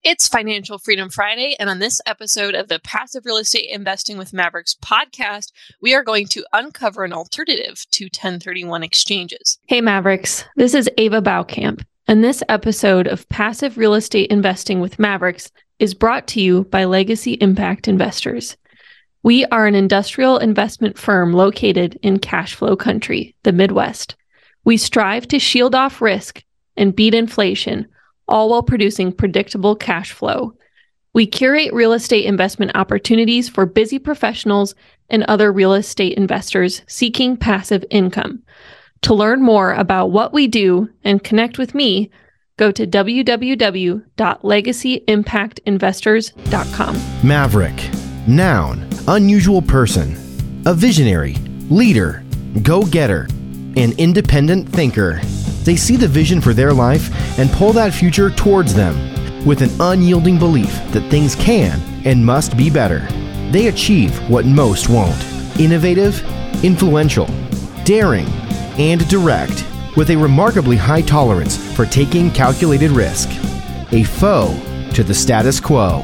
It's Financial Freedom Friday, and on this episode of the Passive Real Estate Investing with Mavericks podcast, we are going to uncover an alternative to 1031 exchanges. Hey Mavericks, this is Ava Baukamp, and this episode of Passive Real Estate Investing with Mavericks is brought to you by Legacy Impact Investors. We are an industrial investment firm located in cash flow country, the Midwest. We strive to shield off risk and beat inflation, all while producing predictable cash flow. We curate real estate investment opportunities for busy professionals and other real estate investors seeking passive income. To learn more about what we do and connect with me, go to www.legacyimpactinvestors.com. Maverick, noun, unusual person, a visionary, leader, go-getter, an independent thinker. They see the vision for their life and pull that future towards them with an unyielding belief that things can and must be better. They achieve what most won't. Innovative, influential, daring, and direct, with a remarkably high tolerance for taking calculated risk. A foe to the status quo.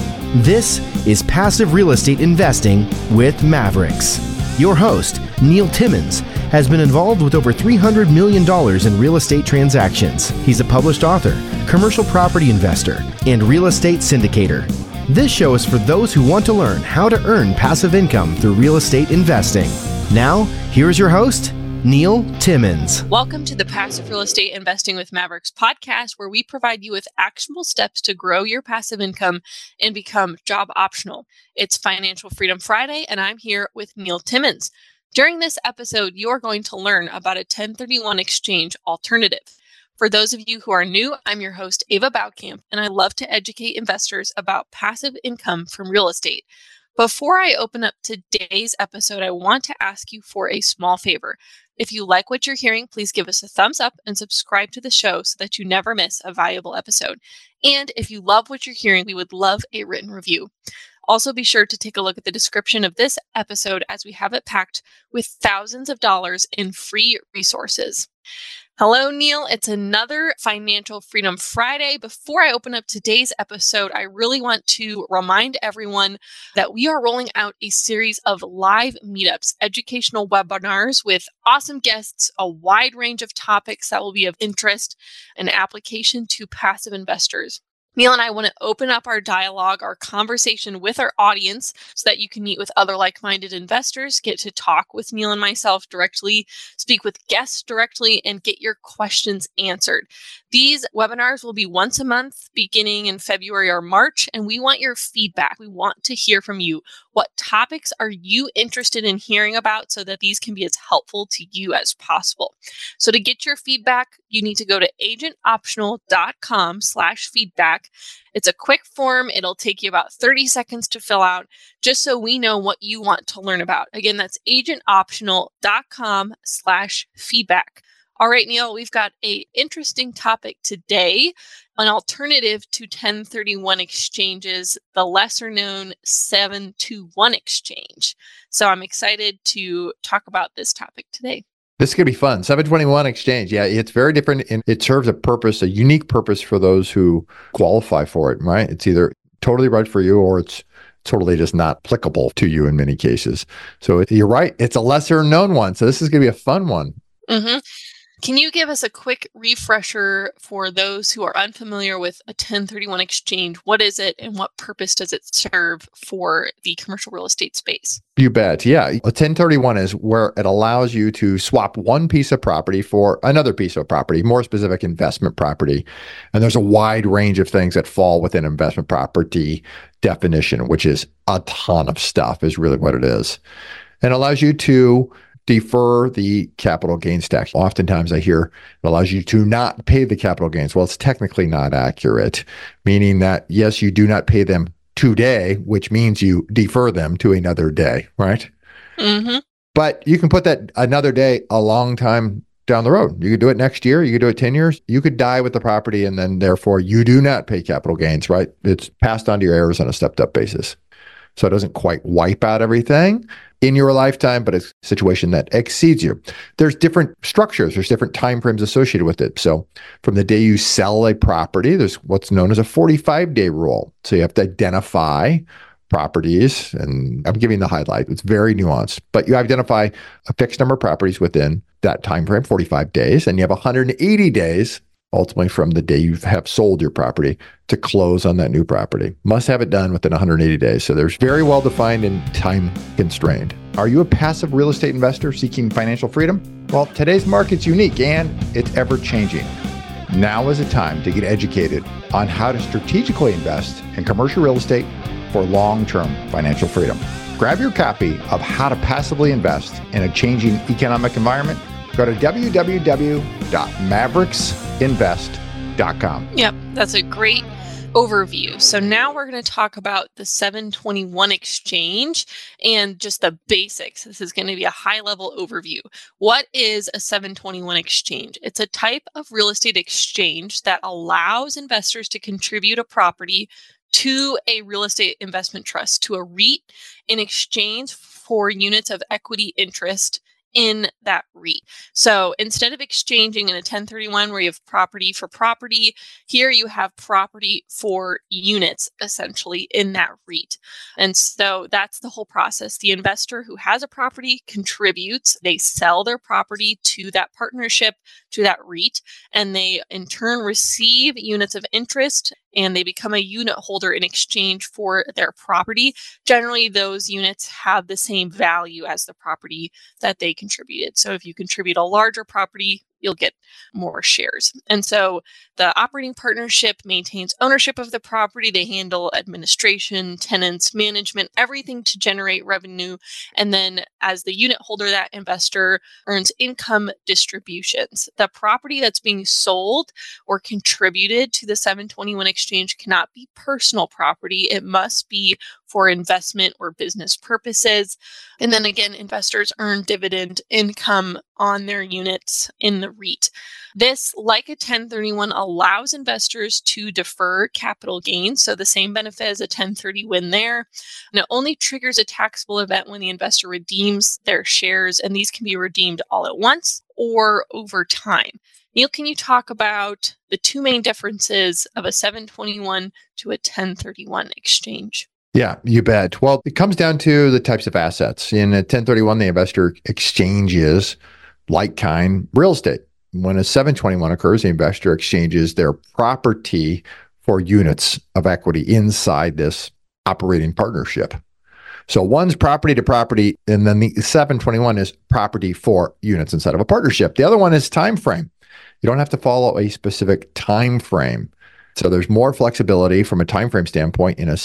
This is Passive Real Estate Investing with Mavericks. Your host, Neil Timmons, has been involved with over $300 million in real estate transactions. He's a published author, commercial property investor, and real estate syndicator. This show is for those who want to learn how to earn passive income through real estate investing. Now, here's your host, Neil Timmons. Welcome to the Passive Real Estate Investing with Mavericks podcast, where we provide you with actionable steps to grow your passive income and become job optional. It's Financial Freedom Friday, and I'm here with Neil Timmons. During this episode, you're going to learn about a 1031 exchange alternative. For those of you who are new, I'm your host, Ava Baukamp, and I love to educate investors about passive income from real estate. Before I open up today's episode, I want to ask you for a small favor. If you like what you're hearing, please give us a thumbs up and subscribe to the show so that you never miss a valuable episode. And if you love what you're hearing, we would love a written review. Also, be sure to take a look at the description of this episode, as we have it packed with thousands of dollars in free resources. Hello, Neil. It's another Financial Freedom Friday. Before I open up today's episode, I really want to remind everyone that we are rolling out a series of live meetups, educational webinars with awesome guests, a wide range of topics that will be of interest and application to passive investors. Neil and I want to open up our dialogue, our conversation with our audience, so that you can meet with other like-minded investors, get to talk with Neil and myself directly, speak with guests directly, and get your questions answered. These webinars will be once a month, beginning in February or March, and we want your feedback. We want to hear from you. What topics are you interested in hearing about so that these can be as helpful to you as possible? So to get your feedback, you need to go to agentoptional.com/feedback. It's a quick form. It'll take you about 30 seconds to fill out, just so we know what you want to learn about. Again, that's agentoptional.com/feedback. All right, Neil, we've got an interesting topic today, an alternative to 1031 exchanges, the lesser known 721 exchange. So I'm excited to talk about this topic today. This is going to be fun. 721 exchange. Yeah, it's very different, and it serves a purpose, a unique purpose for those who qualify for it, right? It's either totally right for you or it's totally just not applicable to you in many cases. So you're right. It's a lesser known one. So this is going to be a fun one. Mm-hmm. Can you give us a quick refresher for those who are unfamiliar with a 1031 exchange? What is it and what purpose does it serve for the commercial real estate space? You bet. Yeah. A 1031 is where it allows you to swap one piece of property for another piece of property, more specific investment property. And there's a wide range of things that fall within investment property definition, which is a ton of stuff is really what it is. And allows you to defer the capital gains tax. Oftentimes I hear it allows you to not pay the capital gains. Well, it's technically not accurate, meaning that, yes, you do not pay them today, which means you defer them to another day, right? Mm-hmm. But you can put that another day a long time down the road. You could do it next year. You could do it 10 years. You could die with the property, and then therefore you do not pay capital gains, right? It's passed on to your heirs on a stepped up basis. So it doesn't quite wipe out everything in your lifetime, but it's a situation that exceeds you. There's different structures. There's different timeframes associated with it. So from the day you sell a property, there's what's known as a 45-day rule. So you have to identify properties, and I'm giving the highlight. It's very nuanced, but you identify a fixed number of properties within that time frame, 45 days, and you have 180 days ultimately from the day you have sold your property to close on that new property. Must have it done within 180 days. So there's very well defined and time constrained. Are you a passive real estate investor seeking financial freedom? Well, today's market's unique and it's ever changing. Now is the time to get educated on how to strategically invest in commercial real estate for long-term financial freedom. Grab your copy of How to Passively Invest in a Changing Economic Environment. Go to www.maverixinvest.com. Yep, that's a great overview. So now we're going to talk about the 721 exchange and just the basics. This is going to be a high-level overview. What is a 721 exchange? It's a type of real estate exchange that allows investors to contribute a property to a real estate investment trust, to a REIT, in exchange for units of equity interest in that REIT. So instead of exchanging in a 1031 where you have property for property, here you have property for units essentially in that REIT. And so that's the whole process. The investor who has a property contributes, they sell their property to that partnership, to that REIT, and they in turn receive units of interest and they become a unit holder in exchange for their property. Generally, those units have the same value as the property that they contributed. So if you contribute a larger property, you'll get more shares. And so the operating partnership maintains ownership of the property. They handle administration, tenants, management, everything to generate revenue. And then as the unit holder, that investor earns income distributions. The property that's being sold or contributed to the 721 exchange cannot be personal property. It must be for investment or business purposes. And then again, investors earn dividend income on their units in the REIT. This, like a 1031, allows investors to defer capital gains. So the same benefit as a 1030 win there. And it only triggers a taxable event when the investor redeems their shares, and these can be redeemed all at once or over time. Neil, can you talk about the two main differences of a 721 to a 1031 exchange? Yeah, you bet. Well, it comes down to the types of assets. In a 1031, the investor exchanges like-kind real estate. When a 721 occurs, the investor exchanges their property for units of equity inside this operating partnership. So one's property to property, and then the 721 is property for units inside of a partnership. The other one is time frame. You don't have to follow a specific time frame. So there's more flexibility from a time frame standpoint in a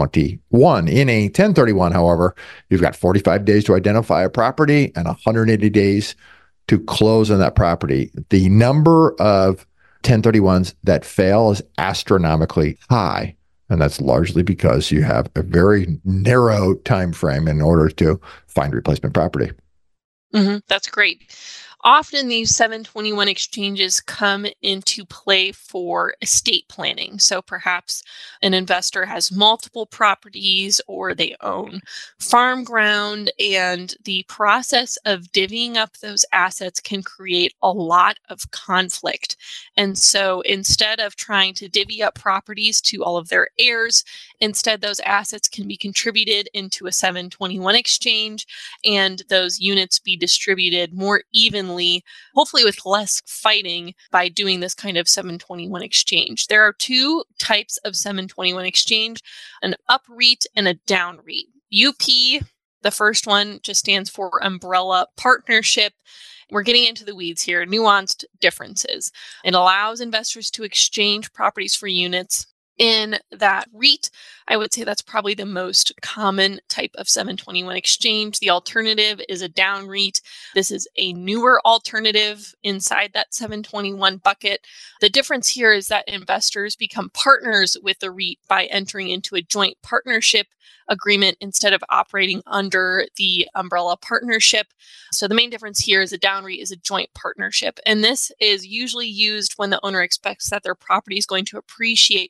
721. In a 1031, however, you've got 45 days to identify a property and 180 days to close on that property. The number of 1031s that fail is astronomically high. And that's largely because you have a very narrow time frame in order to find replacement property. That's great. Often these 721 exchanges come into play for estate planning. So perhaps an investor has multiple properties or they own farm ground, and the process of divvying up those assets can create a lot of conflict. And so instead of trying to divvy up properties to all of their heirs, instead those assets can be contributed into a 721 exchange and those units be distributed more evenly, hopefully with less fighting by doing this kind of 721 exchange. There are two types of 721 exchange, an up REIT and a down REIT. UP, the first one, just stands for umbrella partnership. We're getting into the weeds here, nuanced differences. It allows investors to exchange properties for units. In that REIT, I would say that's probably the most common type of 721 exchange. The alternative is a down REIT. This is a newer alternative inside that 721 bucket. The difference here is that investors become partners with the REIT by entering into a joint partnership agreement instead of operating under the umbrella partnership. So the main difference here is a down REIT is a joint partnership. And this is usually used when the owner expects that their property is going to appreciate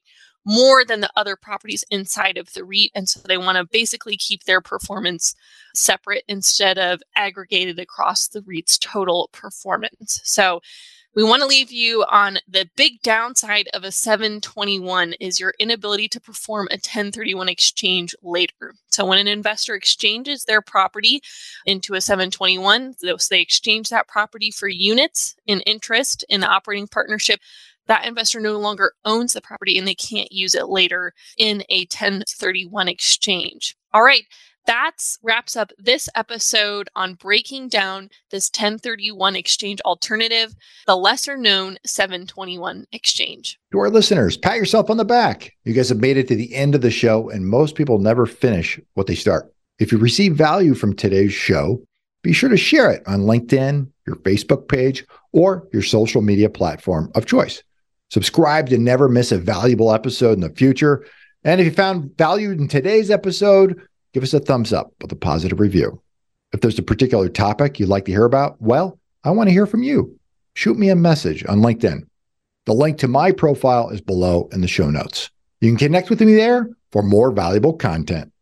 more than the other properties inside of the REIT. And so they want to basically keep their performance separate instead of aggregated across the REIT's total performance. So we want to leave you on the big downside of a 721 is your inability to perform a 1031 exchange later. So when an investor exchanges their property into a 721, so they exchange that property for units in interest in the operating partnership, that investor no longer owns the property and they can't use it later in a 1031 exchange. All right. That wraps up this episode on breaking down this 1031 exchange alternative, the lesser known 721 exchange. To our listeners, pat yourself on the back. You guys have made it to the end of the show, and most people never finish what they start. If you receive value from today's show, be sure to share it on LinkedIn, your Facebook page, or your social media platform of choice. Subscribe to never miss a valuable episode in the future. And if you found value in today's episode, give us a thumbs up with a positive review. If there's a particular topic you'd like to hear about, well, I want to hear from you. Shoot me a message on LinkedIn. The link to my profile is below in the show notes. You can connect with me there for more valuable content.